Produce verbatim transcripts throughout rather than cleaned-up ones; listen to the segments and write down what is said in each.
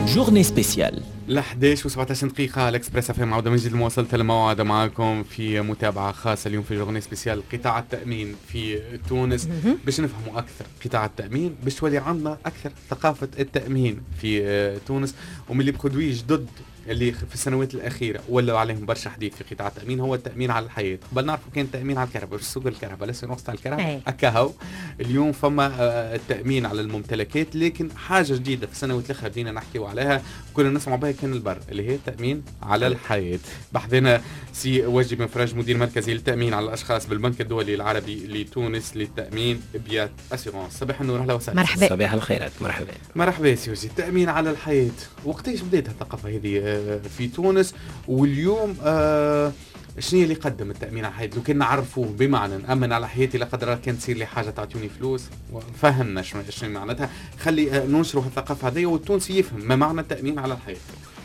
جورني سبيسيال الأحداش وسبعة عشر دقيقة. الإكسبريس اف ام عودة من جديد مواصلة الموعد معكم في متابعة خاصة اليوم في جورني سبيسيال قطاع التأمين في تونس باش نفهموا أكثر قطاع التأمين، باش تولي عندنا أكثر ثقافة التأمين في تونس. ومن اللي برودوي جدد اللي في السنوات الأخيرة ولا عليهم برشا حديث في قطاع التأمين هو التأمين على الحياة. قبل نعرفوا كان التأمين على الكهرباء في سوق الكهرباء لسه نقص على الكهرباء أكاهو. اليوم فما التأمين على الممتلكات، لكن حاجة جديدة في السنوات الأخيرة بدينا نحكيوا عليها كنا نسمع بها كان البر اللي هي التأمين على الحياة. بحثنا سي وجدي بن فرج مدير مركزي للتأمين على الأشخاص بالبنك الدولي العربي لتونس للتأمين بيات أسيغونس. صباح النور، أهلا وسهلا. مرحبا. صباح الخيرات. مرحبا مرحبا سي وجدي. التأمين على الحياة وقتاش بدأت الثقافة هذه في تونس؟ واليوم آه شنو اللي قدم التأمين على الحياة؟ لو كنا نعرفوه بمعنى نأمن على حياتي لا قدر الله كان تصير لي حاجة تعطوني فلوس، فهمنا شنو شنو معناتها. خلي آه ننشروا الثقافة هذه والتونسي يفهم ما معنى التأمين على الحياة.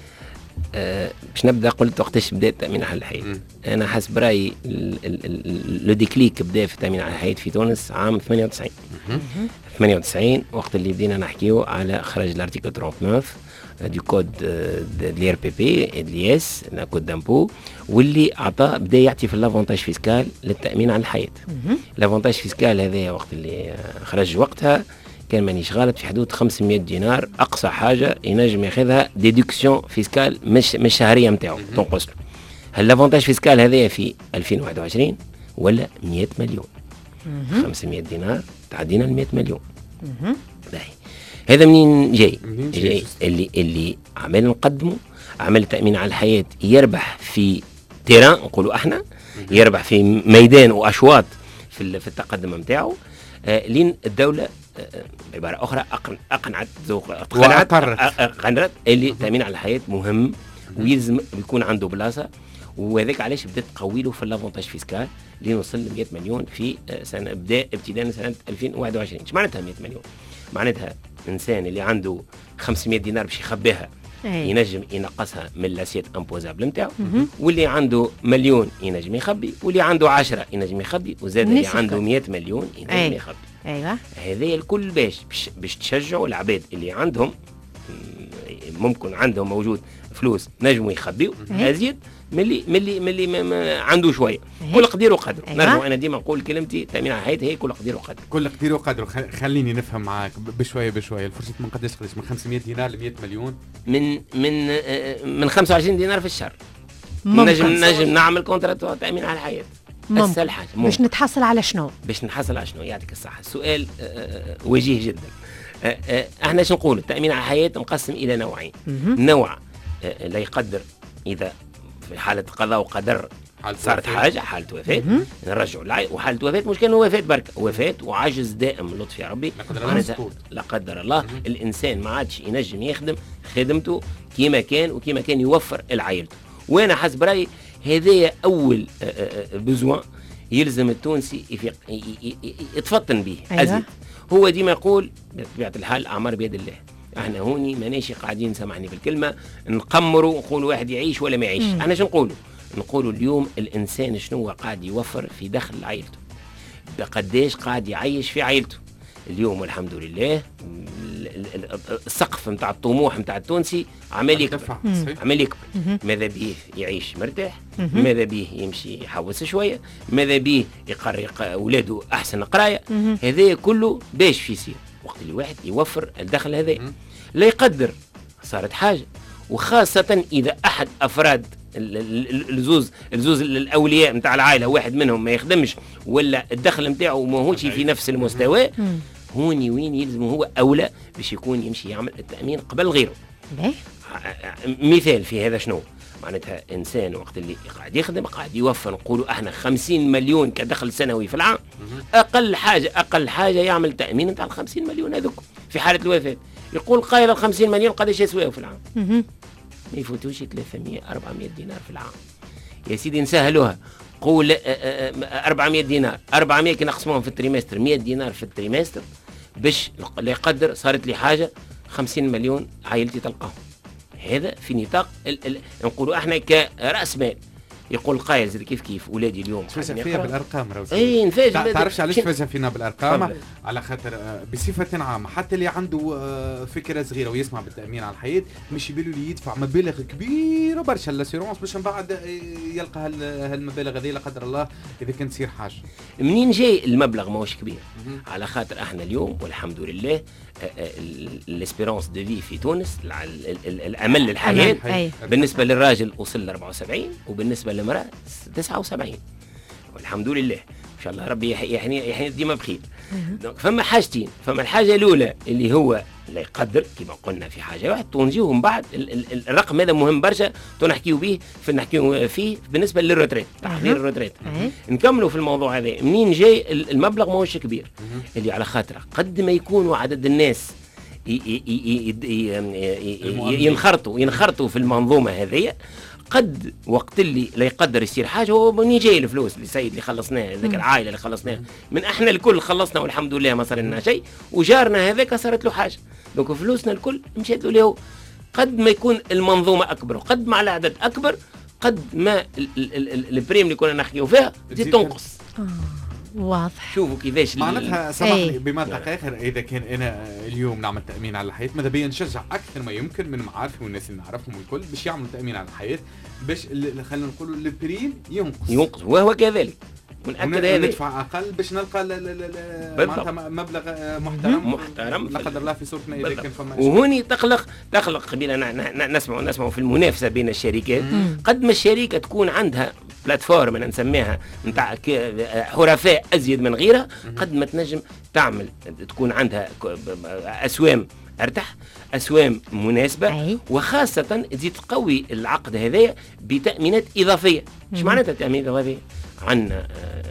أه باش نبدا قلت وقتاش بدا التأمين على الحياة. م. انا حسب رايي لو ديكليك بدا في التأمين على الحياة في تونس عام ثمانية وتسعين. ثمانية وتسعين وقت اللي بدينا نحكيو على خرج الارتيكل تسعة وثلاثين دي كود دي ار بي بي دي اس كود دامبو، واللي اعطى بدا يعطي في لافونتاج فيسكال للتأمين على الحياة. لافونتاج فيسكال هذا وقت اللي خرج وقتها كان مانيش غالط في حدود خمسمائة دينار اقصى حاجه ينجم ياخذها ديدكسيون فيسكال مش مش شهريه نتاعو تنقص له. هل لافونتاج فيسكال هذا في ألفين وواحد وعشرين ولا مئة مليون؟ خمسمائة دينار تعدينا ال مئة مليون. باهي هذا منين جاي؟ جاي اللي اللي عمل نقدمه عمل تأمين على الحياة يربح في تيران نقولوا احنا، يربح في ميدان واشواط في في التقدم نتاعو. آه لين الدولة آه بعبارة أخرى أقنعت ذوق قنعت قنعت اللي التأمين على الحياة مهم ويلزم يكون عنده بلاصة، وهذاك علاش بدات تقوي له في اللافونتاج فيسكال لنوصل ل مئة مليون في سنة بدأ ابتداء سنة ألفين وواحد وعشرين. ايش معناتها مئة مليون؟ معناتها إنسان اللي عنده خمسمائة دينار باش يخبيها ينجم ينقصها من لاسيت امبوزابل نتاعو، واللي عنده مليون ينجم يخبي، واللي عنده عشرة ينجم يخبي، وزاد اللي عنده مئة مليون ينجم يخبي. ايوه هذا الكل باش باش تشجعوا العباد اللي عندهم ممكن عندهم موجود فلوس نجموا يخبيوا ازيد ملي ملي ملي ما, ما عنده شويه. كل قدير وقدر. نرجع انا ديما نقول كلمتي تأمين على الحياة هي كل قدير وقدر. كل قدير وقدر. خليني نفهم معاك بشويه بشويه. الفرصه من قداش قداش؟ من خمسمائة دينار ل مئة مليون؟ من من من خمسة وعشرين دينار في الشهر. نجم نجم نعمل كونترات تأمين على الحياة. اسهل حاجه باش نتحصل على شنو؟ باش نحصل على شنو؟ يعطيك الصحه. سؤال أه وجيه جدا. أه أه احنا شنو نقول؟ التأمين على الحياة مقسم الى نوعين. نوع أه لا يقدر اذا في حالة قضاء وقدر صارت حاجة حالة وفاة نرجعوا العي، وحالة وفاة مش كان وفاة بركة، وفاة وعجز دائم لطف يا ربي لا قدر الله. مم. الإنسان ما عادش ينجم يخدم خدمته كيما كان وكيما كان يوفر العائلته. وأنا حسب رأيي هذا أول بزوان يلزم التونسي يتفطن به. أيوة. أزيد هو ديما يقول بطبيعة الحال الأعمار بيد الله. احنا هوني ماناش قاعدين سامحني بالكلمه نقمروا نقولوا واحد يعيش ولا ما يعيش. مم. احنا شنو نقولوا؟ نقولوا اليوم الانسان شنو قاعد يوفر في دخل عائلته، بقداش قاعد يعيش في عائلته. اليوم والحمد لله السقف نتاع الطموح نتاع التونسي عمال يكبر عمال يكبر. ماذا به يعيش مرتاح، ماذا به يمشي يحوس شويه، ماذا به يقري اولاده احسن قرايه. هذا كله باش في يصير وقت اللي واحد يوفر الدخل هذا لا يقدر صارت حاجة. وخاصة إذا أحد أفراد الزوز الزوز الأولياء متاع العائلة واحد منهم ما يخدمش ولا الدخل متاعه ما هوش في نفس المستوى، هوني وين يلزم هو أولى باش يكون يمشي يعمل التأمين قبل غيره. مثال في هذا شنو؟ معناتها إنسان وقت اللي قاعد يخدم قاعد يوفر نقولوا احنا خمسين مليون كدخل سنوي في العام، أقل حاجة أقل حاجة يعمل تأمين نتاع الخمسين مليون هذوك في حالة الوفاة. يقول قايل الخمسين مليون قداش يسويه في العام؟ ما يفوتوش ثلاثمائة أربعمائة دينار في العام. يا سيدي نسهلوها، قول أربعمائة دينار، أربعمائة كي نقسموهم في التريمستر مئة دينار في التريمستر باش لا يقدر صارت لي حاجة خمسين مليون عائلتي تلقاهم. هذا في نطاق نقولوا احنا كرأس مال. يقول قايل زي كيف كيف ولادي اليوم تفاجأ فيها بالارقام روسي. اي نفاجئ. تعرفش علاش تفاجأ فينا بالارقام؟ على خاطر بصفه عامه حتى اللي عنده فكره صغيره ويسمع بالتامين على الحياه مش يبالو لي يدفع مبالغ كبيره برشا لاسيرونس باش من بعد يلقى هالمبالغ هذه لا قدر الله اذا كانت تصير حاجه. منين جاي المبلغ ماهوش كبير؟ على خاطر احنا اليوم والحمد لله الاسبيرونس دو في في تونس الامل الحياه بالنسبه للراجل وصل ل أربعة وسبعين وبالنسبه للمراه تسعة وسبعين والحمد لله ان شاء الله ربي يحيي يحيي ديما بخير. دونك فما حاجتين، فما الحاجه الاولى اللي هو لا يقدر كما قلنا في حاجه واحد تنجيو من بعد الرقم هذا مهم برشا تنحكيو به في نحكيو فيه بالنسبه للروتريت تحضير الروتريت. نكملوا في الموضوع هذا. منين جاي المبلغ ماهوش كبير اللي على خاطره قد ما يكونوا عدد الناس ينخرطوا ينخرطوا في المنظومه هذه قد وقت اللي لا يقدر يصير حاجه هو منين جاي الفلوس اللي سيد اللي خلصناه ذاك العائله اللي خلصناها من احنا الكل خلصنا والحمد لله ما صار لنا شيء وجارنا هذاك صارت له حاجه. دونك فلوسنا الكل مشات له. قد ما يكون المنظومه اكبر وقد ما العدد اكبر قد ما البريم اللي كنا نحكيو فيها تزيد تنقص. واضح. شوفوا كيفاش معناتها سامحني بمنطق اخر اذا كان انا اليوم نعمل تامين على الحياه ماذا بيا نشجع اكثر ما يمكن من معارفي والناس اللي نعرفهم الكل باش يعملوا تامين على الحياه باش خلينا نقولوا البريم ينقص ينقص وهو كذلك ونأكد هذا ندفع اقل باش نلقى معناتها مبلغ محترم محترم لا قدر الله في صورتنا اذا كان فما وهوني تقلق تقلق قبيله نسمع نسمع في المنافسه بين الشركات. قد ما الشركه تكون عندها بلاتفورم انا نسميها نتاع حرفاء ازيد من غيرها قد ما تنجم تعمل تكون عندها اسوام ارتاح اسوام مناسبه وخاصه تزيد تقوي العقد هذايا بتامينات اضافيه. ايش معناتها تامين اضافيه؟ عندنا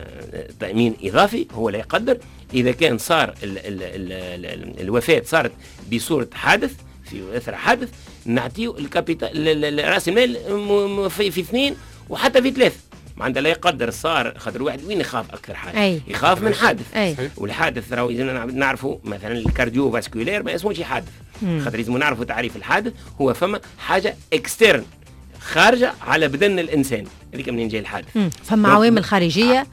تامين اضافي هو لا يقدر اذا كان صار ال ال ال ال الوفاه صارت بصوره حادث في اثر حادث نعطيو الكابيتال راس المال في, في اثنين وحتى في ثلاثه. معناتها لا يقدر صار خاطر واحد وين يخاف اكثر حاجه أي. يخاف من حادث أي. والحادث راهو نعرفوا مثلا الكارديو فاسكولير ما اسموش حادث خاطر لازم نعرفوا تعريف الحادث هو فما حاجه اكسترن خارجه على بدن الانسان هذيك منين جاي الحادث. فما عوامل خارجيه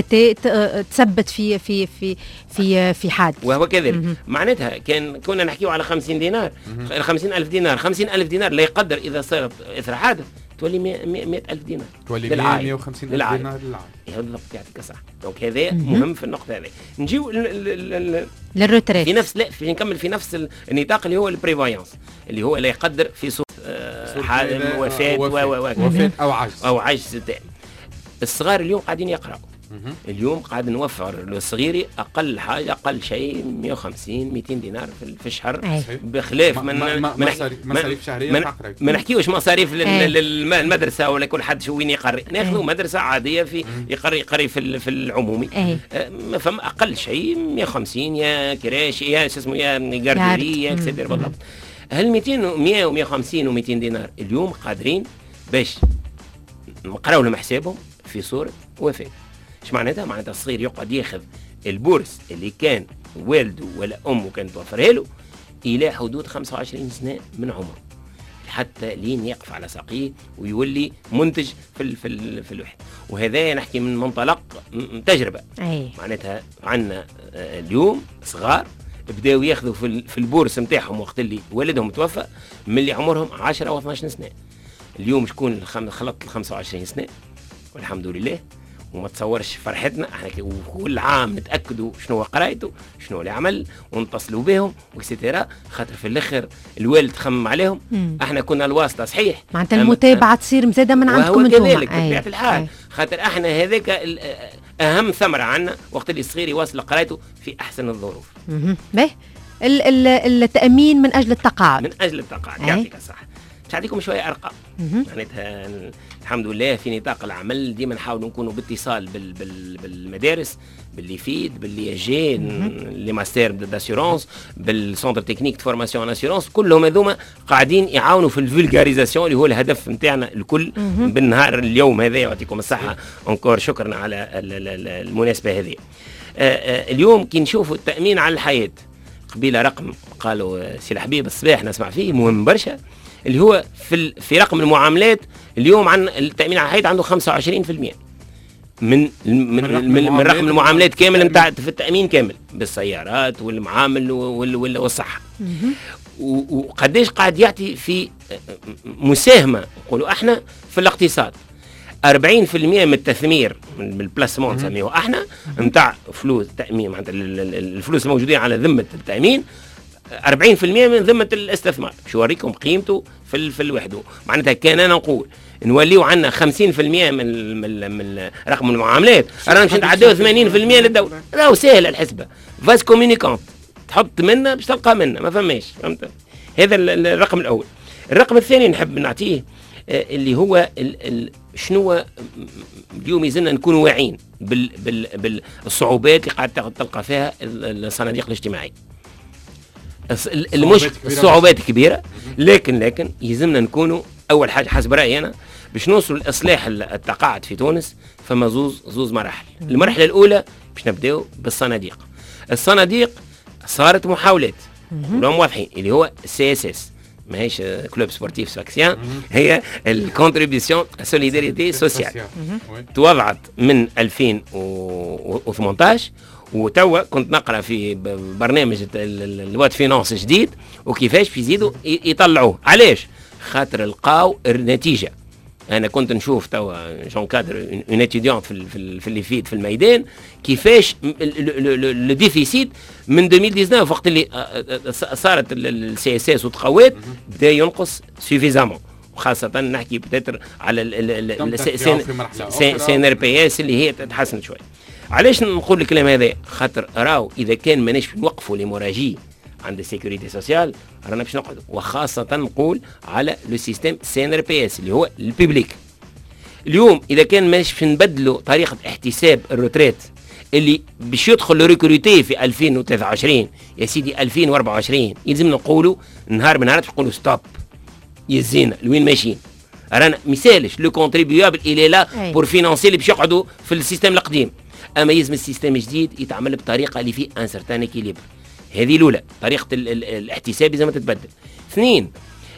وتثبت في في في في في حادث وهو كذلك. معناتها كان كنا نحكيو على خمسين دينار خمسين ألف دينار خمسين ألف دينار لا يقدر اذا صارت اثر حادث تولي مئة ألف دينار تولي مئة وخمسين ألف دينار للعائله. بالضبط يعطيك الصحه. دونك هذا مهم في النقطه هذه. نجيو للروتريت في نفس لا في نكمل في نفس النطاق اللي هو البريفايونس اللي هو لا يقدر في صوت حادث وفاه وفاه او عجز او عجز تام. الصغار اليوم قاعدين يقراوا اليوم قاعد نوفر للصغير اقل حاجه اقل شيء مئة وخمسين مئتين دينار في الشهر بخلاف من مصاريف شهريه ما, ما نحكيوش مصاريف للمدرسه ولا كل حد شو وين يقري ناخذوا مدرسه عاديه في يقري يقري في في العمومي ما فما اقل شيء مئة وخمسين يا كراش يا شو اسمه يا جاردري يا كسيدر بالضبط. هل مئتين مئة ومئة وخمسين ومئتين دينار اليوم قادرين باش نقراو لهم حسابهم في صوره وفاه. ايش معناتها؟ معناتها الصغير يقعد ياخذ البورس اللي كان والده ولا امه كانت توفرها له الى حدود خمسة وعشرين سنه من عمره حتى لين يقف على ساقيه ويولي منتج في ال في ال في الوحده. وهذا نحكي من منطلق تجربه. أي. معناتها عندنا اليوم صغار بداوا ياخذوا في في البورس نتاعهم وقت اللي والدهم توفى من اللي عمرهم عشرة و12 سنه. اليوم شكون خلط ال خمسة وعشرين سنه والحمد لله وما تصورش فرحتنا احنا كل عام نتاكدوا شنو قرايته شنو اللي عمل ونتصلوا بهم وكسيتيرا خاطر في الاخر الوالد خمم عليهم. مم. احنا كنا الواسطه صحيح معناتها المتابعه تصير مزاده من عندكم انتم كذلك بطبيعه الحال خاطر احنا هذاك اهم ثمره عندنا وقت اللي الصغير يواصل قرايته في احسن الظروف. باهي التامين من اجل التقاعد من اجل التقاعد يعطيك الصحه. مش هعطيكم شويه ارقام معناتها الحمد لله في نطاق العمل ديما نحاولوا نكونوا باتصال بال بال بالمدارس باللي يفيد باللي يجي لي ماستر داسيورونس بالسونتر تكنيك دو فورماسيون اسيورونس كلهم هذوما قاعدين يعاونوا في الفولغاريزاسيون اللي هو الهدف نتاعنا الكل بالنهار اليوم هذا. يعطيكم الصحه انكور شكرا على المناسبه هذه. اليوم كي نشوفوا التامين على الحياه قبيله رقم قالوا سي الحبيب الصباح نسمع فيه مهم برشا، اللي هو في في رقم المعاملات اليوم عن التامين على الحياه عنده خمسة وعشرين بالمئة من من من, من, من رقم المعاملات كامل نتاع في التامين كامل بالسيارات والمعامل والصحه. وقديش قاعد يعطي في مساهمه نقولوا احنا في الاقتصاد. أربعين بالمئة من التثمير من البلاسمون نسميه احنا نتاع فلوس تامين، معناتها الفلوس الموجودين على ذمه التامين أربعين بالمئة من ذمه الاستثمار. باش نوريكم قيمته في في الوحده. معناتها كان انا نقول نوليو عندنا خمسين بالمئة من من, من رقم المعاملات، رانا باش نتعداو ثمانين بالمئة للدوله. راهو سهل الحسبه، فاز كومينيكونت تحط منا باش تلقى منا، ما فماش. فهمت؟ هذا الرقم الاول. الرقم الثاني نحب نعطيه اللي هو ال ال شنو اليوم يزلنا نكون واعيين بال بال بالصعوبات اللي قاعد تلقى فيها الصناديق الاجتماعيه. المش الصعوبات كبيره، لكن لكن يلزمنا نكونوا اول حاجه حسب رايي انا باش نوصلوا لاصلاح التقاعد في تونس. فما زوز زوز مراحل. المرحله الاولى باش نبداو بالصناديق. الصناديق صارت محاولات ولهم واضحين اللي هو سي اس اس، ماهيش كلوب سبورتيف ساكسيان، هي الكونتريبيسيون سوليداريتي سوسيال. توضعت من ألفين وثمانية عشر، وتوا كنت نقرا في برنامج الواد فينانس جديد وكيفاش في يزيدوا يطلعوه. علاش؟ خاطر لقاو النتيجه. انا كنت نشوف توا جون كادر اون اتيديون في في اللي فيد في الميدان كيفاش لو ديفيسيت من ألفين وتسعطاش وقت اللي صارت السي اس اس وتقوات بدا ينقص سوفيزامون، وخاصه نحكي بتاتر على سي ان ار بي اس اللي هي تحسنت شويه. علاش نقول الكلام هذا؟ خاطر راو اذا كان ماناش نوقفوا ليموراجي عند السيكوريتي سوسيال رانا باش نقعدوا، وخاصه نقول على لو سيستيم سي ان ار بي اس اللي هو الببليك. اليوم اذا كان ماناش نبدلوا طريقه احتساب الروتريت اللي باش يدخل ريكروتي في ألفين وثلاثة وعشرين يا سيدي ألفين وأربعة وعشرين، يلزم نقولوا نهار من نهارات نقولوا ستوب يزينا لوين ماشيين. رانا مثالش لو كونتريبيوبل الي لا بور فينانسي اللي باش يقعدوا في السيستم القديم، اما يلزم السيستم الجديد يتعمل بطريقه اللي فيه ان سيرتان اكيليبر. هذه الاولى، طريقه الاحتساب لازم تتبدل. اثنين،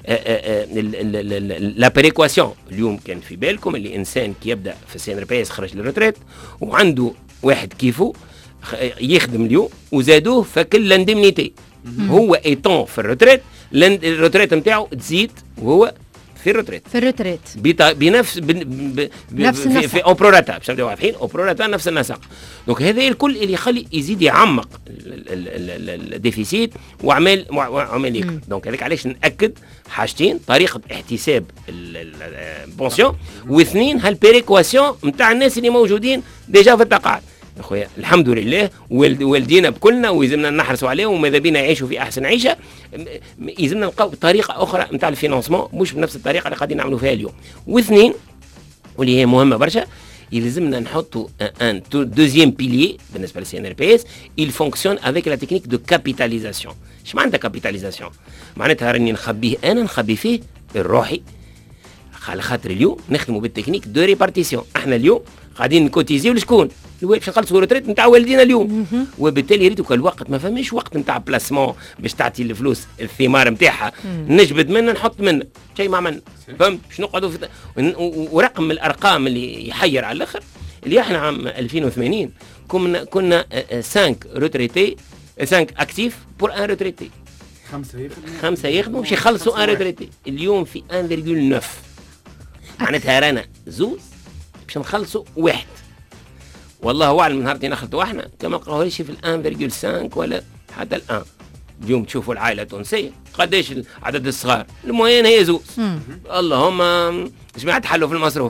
لا بيريكواسيون. اليوم كان في بالكم اللي انسان كي يبدا في السي ان ار بي اس خرج للريتريت وعنده واحد كيفو يخدم اليوم وزادوه فكل لانديمنيتي، هو ايطون في الريتريت الريتريت نتاعو تزيد وهو في الريتريت في الريتريت بنفس نفس النسق في اوبروراتا باش نبداو واضحين اوبروراتا نفس النسق. دونك هذا الكل اللي يخلي يزيد يعمق الديفيسيت واعمال واعمال يكبر. دونك هذاك علاش ناكد حاجتين، طريقه احتساب البونسيون، واثنين هالبيريكواسيون نتاع الناس اللي موجودين ديجا في التقاعد. اخويا الحمد لله والدينا بكلنا ويلزمنا نحرصوا عليهم وماذا بينا يعيشوا في احسن عيشه. يلزمنا نلقاو طريقه اخرى نتاع الفينانسمون مش بنفس الطريقه اللي قاعدين نعملوا فيها اليوم. واثنين واللي هي مهمه برشا، يلزمنا نحطوا ان دوزيام بيليي بالنسبه للسي ان ار بي اس، il fonctionne avec la technique de capitalisation. اش معناتها كابيتاليزاسيون؟ معناتها راني نخبيه انا نخبي فيه الروحي، على خاطر اليوم نخدموا بالتكنيك دو ريبارتيسيون. احنا اليوم قاعدين نكوتيزيو لشكون؟ باش نخلصوا الريتريت نتاع والدينا اليوم، وبالتالي ريتو الوقت ما فماش وقت نتاع بلاسمون باش تعطي الفلوس الثمار نتاعها نجبد منها نحط منها شيء ما عملنا. فهمت؟ باش نقعدوا في ورقم من الارقام اللي يحير على الاخر اللي احنا عام ألفين وثمانين كنا كنا خمسة روتريتي خمسة اكتيف بور ان روتريتي، خمسه يخدموا خمسه يخدموا باش يخلصوا ان روتريتي. اليوم في واحد فاصلة تسعة معناتها رانا زوز باش نخلصوا واحد. والله اعلم من نهارتي نخلطوا احنا كما نلقاوهاش في واحد فاصلة خمسة ولا حتى الان. اليوم تشوفوا العائله التونسيه قداش عدد الصغار الموين هي زوز. اللهم جماعه تحلوا في المصروف.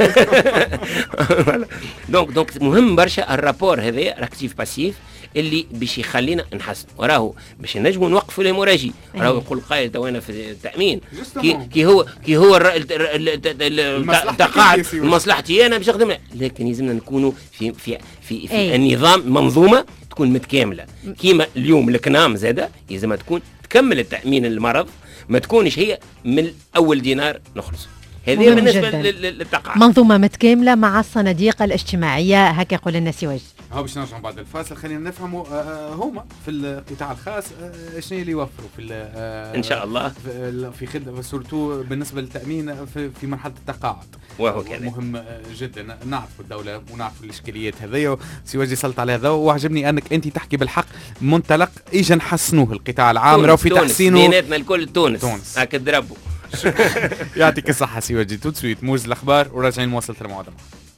دونك دونك مهم برشا الرابور هذا اكتيف باسيف اللي باش يخلينا نحسن وراهو باش نجموا نوقفوا الهيموراجي. راهو يقول قائد وانا في التامين كي, كي هو كي هو التقاعد مصلحتي انا باش نخدم، لكن يلزمنا نكونوا في في في, في النظام منظومه تكون متكامله. كيما اليوم الكنام زاده يلزمها تكون تكمل التامين المرض، ما تكونش هي من اول دينار نخلص. هذه بالنسبه للتقاعد. منظومه متكامله مع الصناديق الاجتماعيه، هكا يقول لنا سواج. ها باش نرجعوا بعد الفاصل خلينا نفهموا هما في القطاع الخاص شنو اللي يوفروا في ان شاء الله في خدمه سورتو بالنسبه للتامين في, في مرحله التقاعد، وهو كذا مهم جدا نعرفوا الدوله ونعرفوا الاشكاليات هذيا. سواجي سلط على هذا وعجبني انك انت تحكي بالحق منطلق اجى نحسنوه القطاع العام راه في تحسينه بيناتنا الكل تونس, تونس. هكا ضربوا. يعطيك الصحه سواجي. تو سويت موز الاخبار وراجعين مواصله الموعد.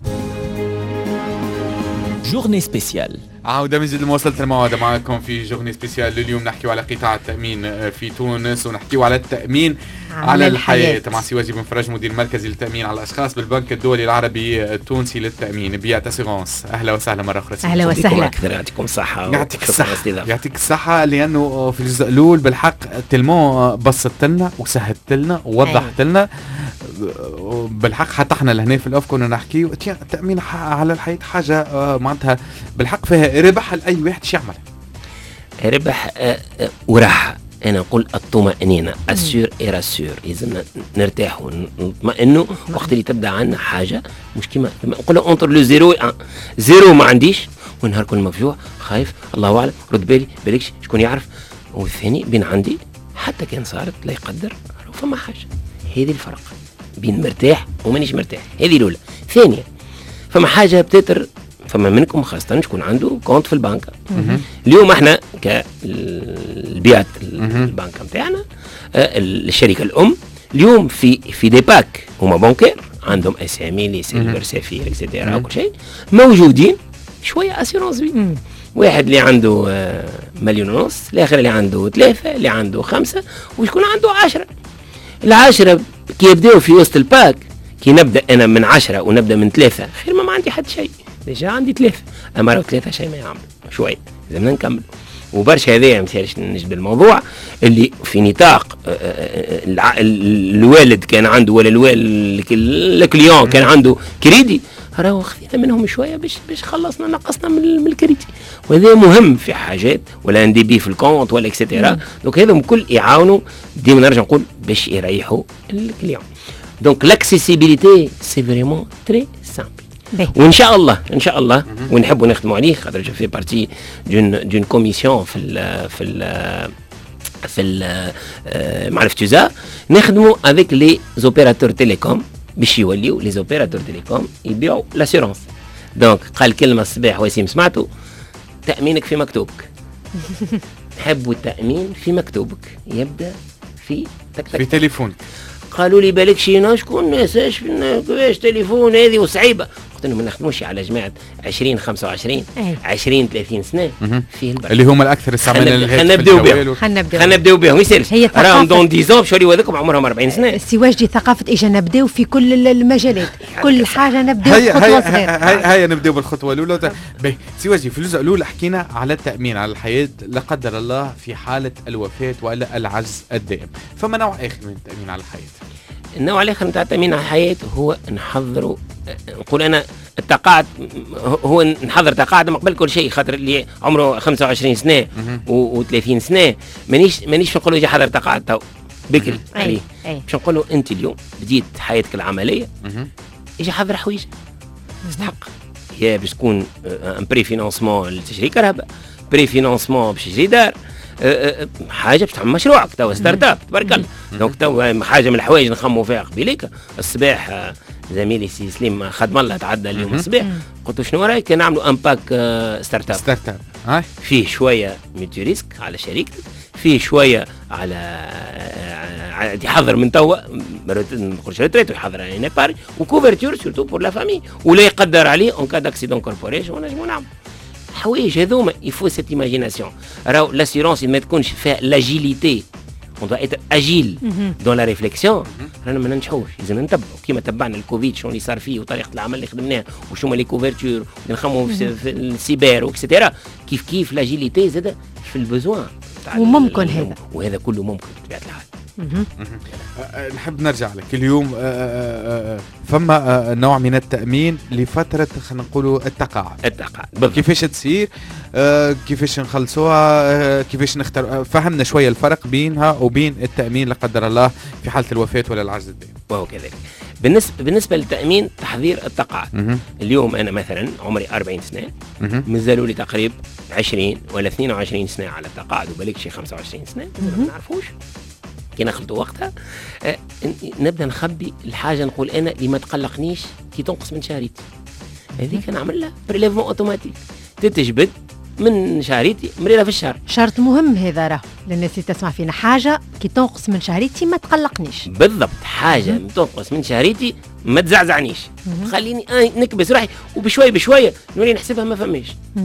جورني سبيسيال. عودة من جديد مواصلة الموعد معكم في جورني سبيسيال. اليوم نحكي على قطاع التأمين في تونس ونحكي على التأمين على, على الحياة, الحياة. مع سواجي بن فرج مدير مركزي للتأمين على الأشخاص بالبنك الدولي العربي التونسي للتأمين بيات أسيغونس. أهلا وسهلا مرة أخرى. أهلا وسهلا. يعطيكم الصحة. يعطيك الصحة. يعطيك الصحة لأنه في الجزء الأول بالحق تلمو بسطت لنا وسهلت لنا ووضحت لنا بالحق. حتى احنا لهنا في الأوف كنا نحكي التأمين على الحياة حاجة معناتها بالحق فيها ربح لأي واحد شو يعمل. ربح وراحة. أنا أقول الطمأنينة أسير إراسير إذا نرتاح ونطمئنه وقت اللي تبدأ عنا حاجة مش كما نقول أنطر لو زيرو زيرو ما عنديش ونهار كل مفجوع خايف الله أعلم رد بالي بالكش شكون يعرف. والثاني بين عندي حتى كان صارت لا يقدر فما حاجة. هذه الفرق بين مرتاح ومانيش مرتاح. هذه الأولى. ثانية فما حاجة بتتر فما منكم خاصة شكون عنده كونت في البنك. اليوم احنا كالبيئة البنك متاعنا الشركة الأم اليوم في في دي باك هما بنكير عندهم اسامي لي سيلفر سافير اكسيتيرا وكل شيء موجودين شوية اسيرونس بي. واحد اللي عنده مليون ونص، الاخر اللي عنده ثلاثة، اللي عنده خمسة، وشكون عنده عشرة. العشرة كي يبدأوا في وسط الباك كي نبدأ أنا من عشرة ونبدأ من ثلاثة خير ما, ما عندي حد شيء. ديجا عندي ثلاثة أما لو ثلاثة شيء ما يعمل شوية زمنا نكمل. وبرشا هذايا مثالش نجد الموضوع اللي في نطاق الوالد كان عنده ولا الوالد الكليون كان عنده كريدي راهو خذينا منهم شويه باش باش خلصنا نقصنا من الكريدي. وهذا مهم في حاجات ولا ندي بي في الكونت ولا اكسيتيرا. دونك هذا كل يعاونوا ديما نرجع نقول باش يريحوا الكليون. دونك لاكسيسيبيليتي سي فريمون تري سامبل. وان شاء الله ان شاء الله ونحبوا نخدموا عليه خاطر جو في بارتي دون دون كوميسيون في ال في ال في ال معرفة تيزا نخدموا افيك لي زوبيراتور تيليكوم باش يوليو لي زوبيراتور تيليكوم يبيعوا لاسيرونس. دونك قال كلمه الصباح وسيم سمعتوا تامينك في مكتوبك. نحبوا التامين في مكتوبك يبدا في تك تك في تليفونك. قالوا لي بالك شي شكون ناساش كيفاش تليفون هذه وصعيبه. قلت لهم ما نخدموش على جماعه عشرين خمسة وعشرين عشرين ثلاثين سنه فيه البركه اللي هم الاكثر استعمالا للهاتف. خلينا نبداو بهم خلينا نبداو بهم يسالش راهم دون ديزون باش يوليو هذوكم عمرهم أربعين سنه. سواج دي ثقافه اجا نبداو في كل المجالات كل حاجه نبداو بخطوه صغيره. هيا هيا نبداو بالخطوه الاولى. باهي سواجي في الجزء الاول حكينا على التامين على الحياه لا قدر الله في حاله الوفاه ولا العجز الدائم. فما نوع اخر من التامين على الحياه. النوع الاخر نتاع التامين على الحياه هو نحضروا نقول انا التقاعد هو نحضر تقاعد من قبل كل شيء خاطر اللي عمره خمسة وعشرين سنه و30 سنه مانيش مانيش نقول له يجي حضر تقاعد تو بكري عليه باش نقول له انت اليوم بديت حياتك العمليه يجي حضر حويجه تستحق. يا باش تكون ان بري فينانسمون لتشري كهرباء، بري فينانسمون باش تشري دار، حاجه باش تعمل مشروعك تو ستارت اب تبارك الله. دونك تو حاجه من الحوايج نخموا فيها قبيليك الصباح زميلي سي سليم خدم الله تعدى اليوم الصباح قلت له شنو رايك نعملوا ان باك ستارت اب ستارت اب فيه شويه ميتي ريسك على شريكتك، فيه شويه على يحضر من توا ما نقولش ريتريت يحضر على نيباري وكوفرتور سورتو بور لا فامي ولا يقدر عليه اون كا داكسيدون كوربوريشن ونجموا نعملوا حوايج هذوما. يفو سيت ايماجيناسيون راهو لاسيرونس ما تكونش فيها لاجيليتي on doit être agile mm-hmm. dans la réflexion. رانا ما ننجحوش لازم نتبعوا كيما تبعنا الكوفيد شنو اللي صار فيه وطريقه العمل اللي خدمناها وشنو لي كوفرتور ونخموا في, في السيبر وكسيتيرا كيف كيف لاجيليتي زاد في البزوان وممكن هذا وهذا كله ممكن بطبيعه الحال. نحب نرجع لك اليوم. فما نوع من التأمين لفترة خلينا نقولوا التقاعد. التقاعد كيفاش تصير؟ كيفاش نخلصوها؟ كيفاش نختار؟ فهمنا شوية الفرق بينها وبين التأمين لا قدر الله في حالة الوفاة ولا العجز الدائم. وهو كذلك. بالنسبه بالنسبه للتامين تحضير التقاعد. اليوم انا مثلا عمري أربعين سنه، مازالوا لي تقريبا عشرين ولا اثنين وعشرين سنه على التقاعد، وبالك شي خمسة وعشرين سنه ما نعرفوش كي نخلطوا وقتها. أه نبدا نخبي الحاجه، نقول انا اللي ما تقلقنيش كي تنقص من شهريتي، هذيك نعمل لها بريليفمون اوتوماتيك تتجبد من شهريتي مريضه في الشهر. شرط مهم هذا راه للناس اللي تسمع فينا، حاجه كي تنقص من شهريتي ما تقلقنيش. بالضبط، حاجه تنقص من شهريتي ما تزعزعنيش، خليني آه نكبس روحي وبشوي بشويه نولي نحسبها ما فماش.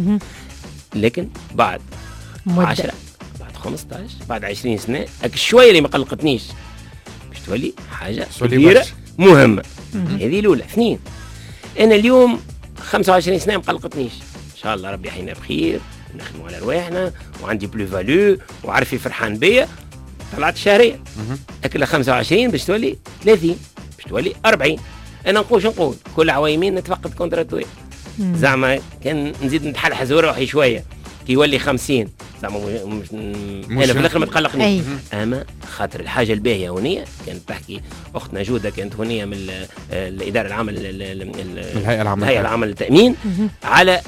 لكن بعد عشرة بعد خمسطاش بعد عشرين سنه هاك الشويه اللي ما قلقتنيش باش تولي حاجه كبيره مهمه. هذه الاولى. اثنين، انا اليوم خمسة وعشرين سنه ما قلقتنيش، ان شاء الله ربي يحيينا بخير، نخدموا على رواحنا وعندي بلو فالو وعرفي فرحان بيا، طلعت الشهريه اكل خمسة وعشرين باش تولي ثلاثين باش تولي أربعين. انا نقول شو نقول كل عوايمين نتفقد كونتراتوي، زعما كان نزيد نتحلحز روحي شويه كي يولي خمسين زعما مش انا في الاخر ما تقلقنيش. اما خاطر الحاجه الباهيه هونيه كانت تحكي اختنا جوده، كانت هونيه من الاداره العامه الهيئه العامه الهيئه العامه للتامين على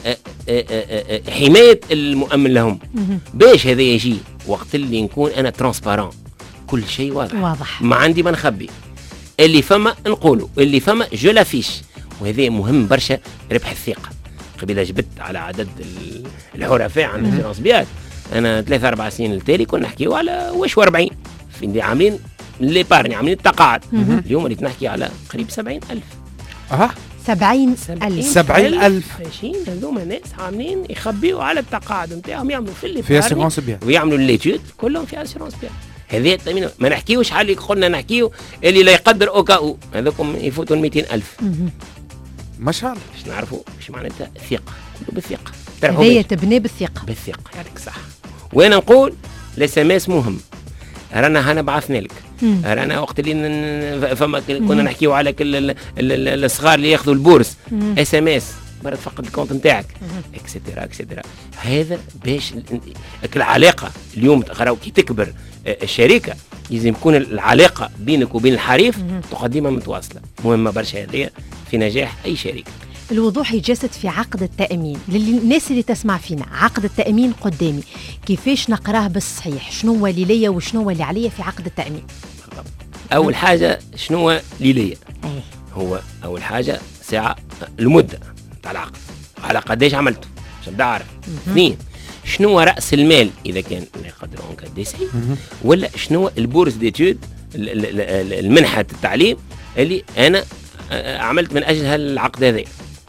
حمايه المؤمن لهم، باش هذا يجي وقت اللي نكون انا ترانسبارون كل شيء واضح واضح، ما عندي ما نخبي، اللي فما نقوله، اللي فما جو لافيش. وهذا مهم برشا، ربح الثقه. قبيله جبت على عدد الحرفاء عن الفيرونس بيات، انا ثلاثة اربع سنين التالي كنا نحكيو على واش وأربعين في اللي عاملين ليبارني عاملين التقاعد. اليوم اللي نحكي على قريب سبعين ألف. اه سبعين ألف سبعين ألف ماشيين هذوما ناس عاملين يخبيوا على التقاعد نتاعهم، يعملوا في اللي في اسيرونس بيان ويعملوا الليتود كلهم في اسيرونس بيان. هذه التامين ما نحكيوش على اللي قلنا نحكيو اللي لا يقدر اوكاو، هذوكم يفوتوا مئتين ألف ما شاء الله. باش نعرفوا ايش معناتها ثقه، كله بالثقه. هي تبني بالثقه بالثقه يعطيك صح. وانا نقول الاس ام اس مهم، رانا هنا بعثنا لك، رانا وقت اللي فما كنا نحكيو على كل الصغار اللي ياخذوا البورس اس ام اس مرة تفقد الكونت نتاعك اكسترا اكسترا. هذا باش العلاقه اليوم تقراو كي تكبر الشركه لازم يكون العلاقه بينك وبين الحريف تقدمها متواصله، مهمه برشا هذه في نجاح اي شركه. الوضوح يتجسد في عقد التأمين. للناس اللي تسمع فينا، عقد التأمين قدامي كيفاش نقراه بالصحيح؟ شنو هو اللي ليا وشنو هو اللي عليا في عقد التأمين؟ أول حاجة شنو هو اللي ليا؟ أيه. هو أول حاجة ساعة المدة تاع العقد، على قداش عملته باش نبدا عارف. اثنين، شنو هو رأس المال إذا كان لا يقدر اون كديسي، ولا شنو هو البورس ديتود المنحة التعليم اللي أنا عملت من أجل هالعقد هذا.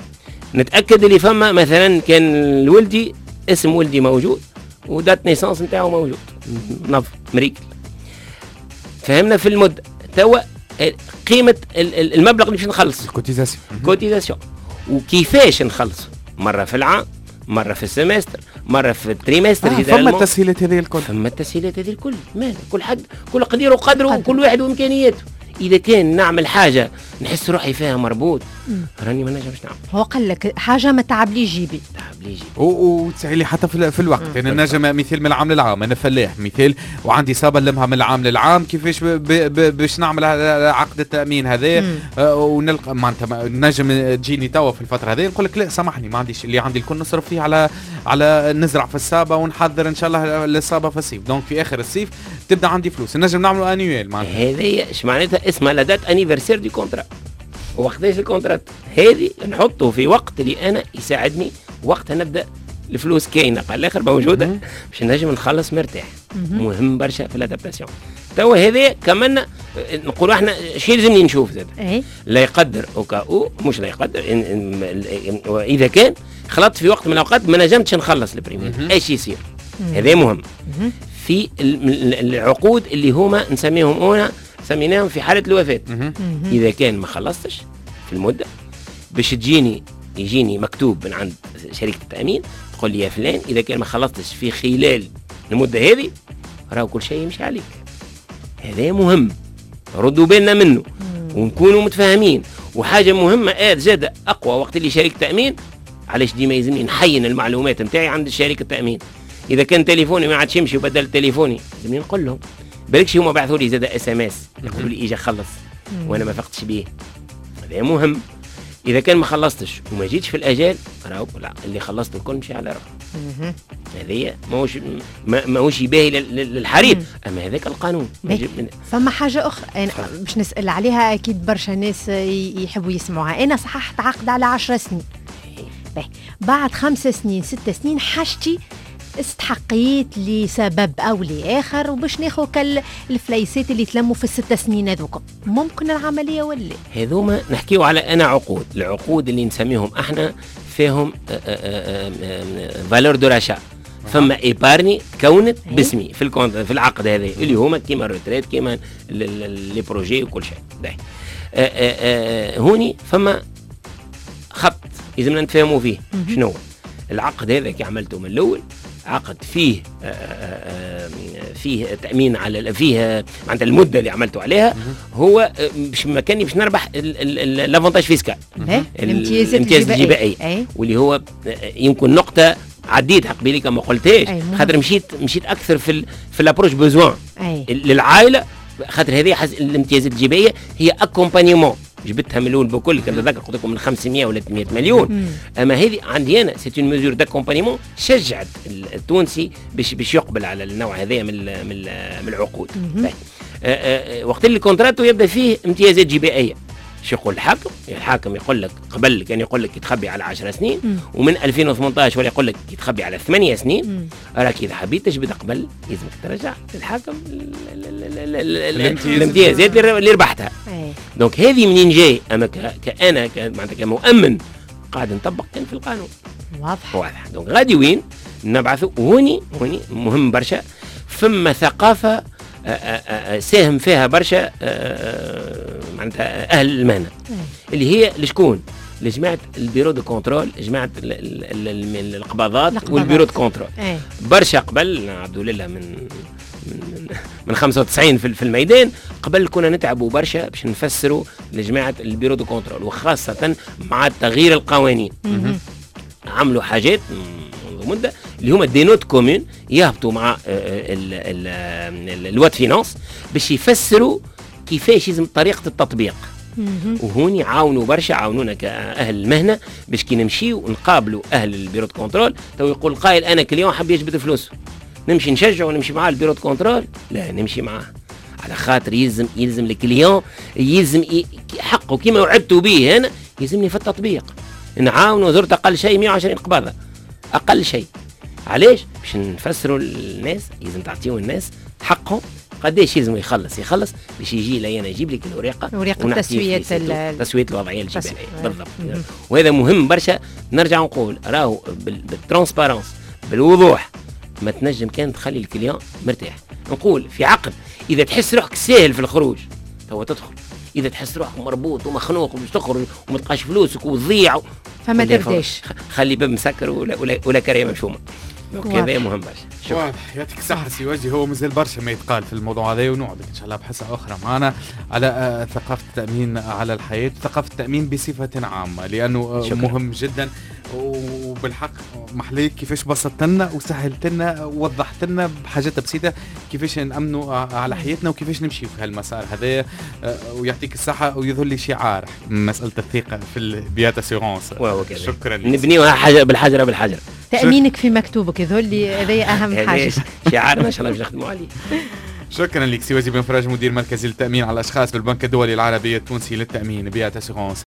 نتاكد اللي فما مثلا كان الولدي اسم ولدي موجود ودات نيسانس نتاعو موجود نظف مريكل، فهمنا في المده توا قيمه المبلغ اللي باش نخلص كوتيزاسيون كوتيزاسيون وكيفاش نخلص، مره في العام، مره في السمستر، مره في التريمستر. آه فما التسهيلات هذه الكل، فما التسهيلات هذه الكل، مال كل حد كل قدير وقدره وكل واحد وامكانياته. إذا كان نعمل حاجة نحس روحي فيها مربوط راني ما نجمش نعمل. هو قال لك حاجة ما تعبلي جيبي تعبلي جيبي وتسهلي حتى في, في الوقت. أنا يعني نجم مثال من العام للعام، أنا فلاح مثال وعندي صابة لمها من العام للعام، كيفاش باش نعمل عقد التأمين هذا آه ونلقى معناتها نجم تجيني توا في الفترة هذه نقول لك لا سامحني ما عنديش اللي عندي الكل نصرف فيه على على نزرع في الصابة ونحضر إن شاء الله للصابة في الصيف، دونك في آخر الصيف تبدأ عندي فلوس نجم نعمله أنيوال معناتها. هذه إيش معناتها؟ اسمها لا دات انيفرسير دي كونترا. ووقتاش الكونترات هذه نحطه في وقت اللي انا يساعدني وقتها نبدا الفلوس كاينه على الاخر موجوده باش نجم نخلص مرتاح. مهم برشا في الادابتاسيون. توا هذه كمان نقولوا احنا شيء لازمني نشوف زاد أي. لا يقدر اوكاو مش لا يقدر إن إن واذا كان خلطت في وقت من الاوقات ما نجمتش نخلص البريمير ايش يصير. هذا مهم في العقود اللي هما نسميهم هنا سميناهم في حالة الوفاة. إذا كان ما خلصتش في المدة باش تجيني يجيني مكتوب من عند شركة التأمين تقول لي يا فلان إذا كان ما خلصتش في خلال المدة هذه راهو كل شيء يمشي عليك. هذا مهم ردوا بالنا منه ونكونوا متفاهمين. وحاجة مهمة آه زاد أقوى وقت اللي شركة تأمين علاش ديما يلزمني نحين المعلومات نتاعي عند شركة التأمين. إذا كان تليفوني ما عادش يمشي وبدل تليفوني لازمني نقول لهم بالكش هما بعثوا لي زاد اس ام اس يقولوا لي اجا خلص وانا ما فقتش بيه هذا مهم. اذا كان ما خلصتش وما جيتش في الاجال راهو لا اللي خلصت الكل مشي على روحه. هذه ماهوش ماهوش يباهي للحرير، اما هذاك القانون. فما حاجه اخرى انا باش نسال عليها، اكيد برشا ناس يحبوا يسمعوها. انا صححت عقد على عشر سنين، بعد خمس سنين ست سنين حاجتي استحقيت لسبب او لاخر وباش ناخذ كالفليسات اللي تلموا في الست سنين هذوك، ممكن العمليه ولا هذوما نحكيو على انا عقود. العقود اللي نسميهم احنا فيهم فالور دو راشا، فما ايبارني تكونت باسمي في الكونت في العقد هذا اللي هما كيما الروتريت كيما لي بروجي وكل شيء. هوني فما خط لازمنا نتفاهموا فيه. شنو العقد هذا كي عملته من الاول؟ عقد فيه آآ آآ فيه تأمين على فيه معناتها المدة اللي عملته عليها هو باش مكاني باش نربح لافونتاج فيسكال، الامتيازات الجبائية، واللي هو يمكن نقطة عديتها قبيلي كما قلتهاش، خاطر مشيت مشيت أكثر في في الابروش بوزوان للعائلة، خاطر هذه الامتيازات الجبائية هي اكومبانيمون جبتها من الاول بكل كذا ذاك قلت لكم من خمسمائة ولا ثمانمائة مليون. مم. اما هذه عندي انا سيت اون ميزور داكومبانيمون شجعت التونسي باش باش يقبل على النوع هذا من من من العقود. وقت اللي كونتراتو يبدا فيه امتيازات جبائيه. شو يقول الحاكم؟ الحاكم يقول لك قبل كان يقول لك يتخبي على عشر سنين، مم. ومن ألفين وثمانية عشر ولا يقول لك يتخبي على ثمانية سنين. راك اذا حبيت تجبد قبل لازمك ترجع للحاكم الامتيازات اللي ربحتها. دونك هذه منين جاي؟ اما كأنا معناتها كمؤمن قاعد نطبق كان في القانون واضح واضح. دونك غادي وين نبعثوا؟ هوني هوني مهم برشا، ثم ثقافه ساهم فيها برشا معناتها اهل المهنه اللي هي لشكون؟ لجماعه البيرو دو كونترول، جماعه القباضات والبيرو دو كونترول. برشا قبل عبد الله من من من خمسة وتسعين في الميدان قبل كنا نتعبوا برشا باش نفسروا لجماعه البيرو دو كونترول، وخاصه مع تغيير القوانين. عملوا حاجات منذ مده اللي هما دي نوت كومون يهبطوا مع الوات فينانس باش يفسروا كيفاش يلزم طريقه التطبيق. وهوني عاونوا برشا، عاونونا كاهل المهنه باش كي نمشيو نقابلوا اهل البيرو دو كونترول. تو يقول قائل انا كليون حب يجبد فلوسه، نمشي نشجعه ونمشي معاه البيرو دو كونترول؟ لا، نمشي معاه على خاطر يلزم يلزم الكليون يلزم حقه كيما وعدتوا به. هنا يلزمني في التطبيق نعاونوا زرت اقل شيء مئة وعشرين قباضه اقل شيء. علاش؟ باش نفسروا الناس، لازم تعطيوا الناس حقهم قداش يلزم يخلص يخلص باش يجي لي انا يجيب لك الورقه ورقه تسويه تسويه الوضعيه الجبائيه بالضبط. وهذا مهم برشا. نرجع نقول راهو بالترانسبارنس بالوضوح ما تنجم كان تخلي الكليون مرتاح. نقول في عقد اذا تحس روحك ساهل في الخروج تو تدخل، اذا تحس روحك مربوط ومخنوق ومش تخرج وما تلقاش فلوسك وتضيع فما تبداش، خلي باب مسكر ولا ولا, ولا كريه مشومه. كذا مهم برشا. واضح. يعطيك الصحة سي وجدي. هو مازال برشا ما يتقال في الموضوع هذا، ونقعد ان شاء الله بحصة اخرى معنا على آه ثقافة التأمين على الحياة وثقافة التأمين بصفة عامة، لانه آه مهم جدا. وبالحق محليك كيفاش بسطت لنا وسهلت لنا ووضحت لنا بحاجات بسيطة كيفاش نأمنوا على حياتنا وكيفاش نمشي في هالمسار هذا. آه ويعطيك الصحة. ويظل لي شعار مسألة الثقة في البيات اسيغونس. شكرا. نبنيوها حاجة بالحجرة بالحجر. تأمينك في مكتوبك يظل لي هذا أهم حاجة. شعارنا إن شاء الله باش نخدموا عليه. شكرا لك سي وجدي بن فرج، مدير مركزي للتأمين على الأشخاص بالبنك الدولي العربي التونسي للتأمين بيات اسيغونس.